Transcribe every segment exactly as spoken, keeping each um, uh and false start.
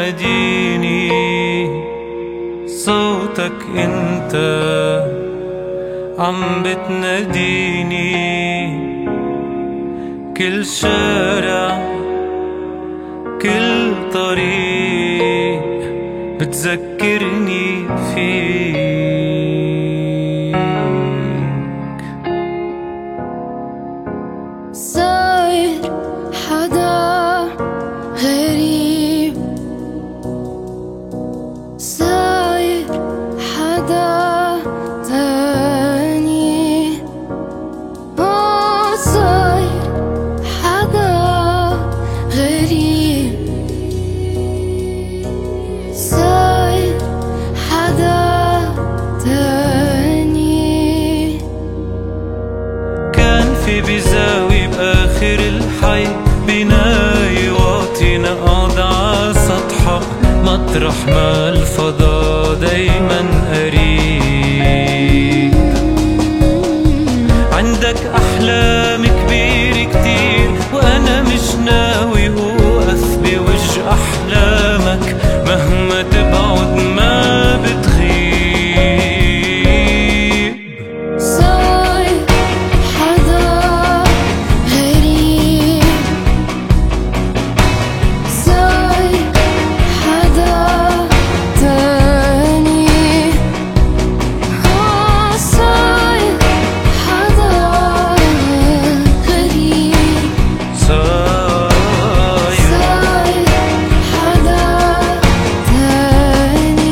بتناديني، صوتك انت عم بتناديني، كل شارع كل طريق بتذكرني فيك. صاير حدا غريب، صاير حدا تاني، آه صاير حدا غريب، صاير حدا تاني. كان في بزاوي بآخر الحي بناية واطية قاعد ع سطحها، مطرح ما الفضا دايما قريب. عندك أحلام كبيرة كتير وأنا مش ناوي أوقف بوجه أحلامك، مهما تبعد ما بتغيب. صاير حدا غريب، صاير حدا تاني، آه صاير حدا غريب، صاير صاير حدا تاني.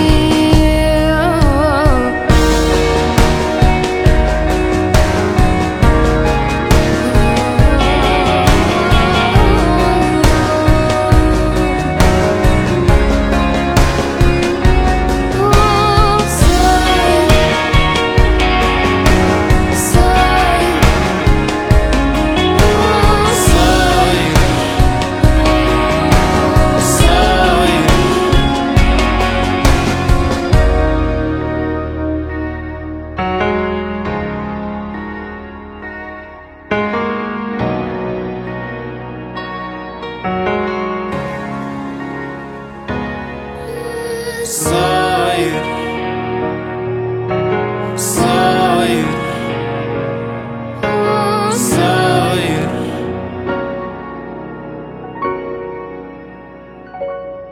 صاير صاير صاير.